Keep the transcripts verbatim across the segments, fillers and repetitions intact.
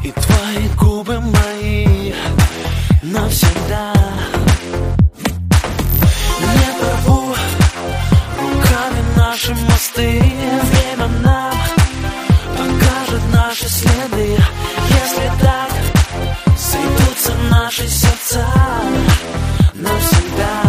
и твои губы мои навсегда. Не порву руками наши мосты, время нам покажет наши следы. Если так сойдутся наши сердца навсегда,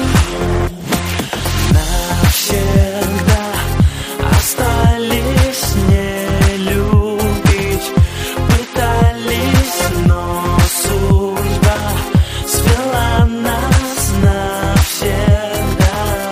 навсегда остались не любить, пытались, но судьба свела нас навсегда.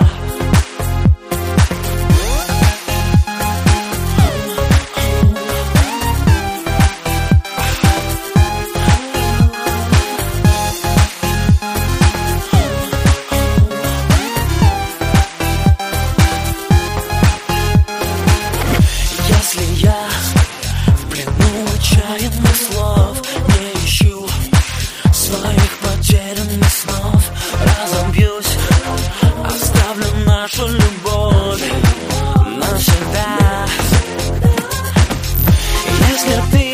Если я в плену отчаянных слов, не ищу своих потерянных снов, разобьюсь, оставлю нашу любовь навсегда. Если ты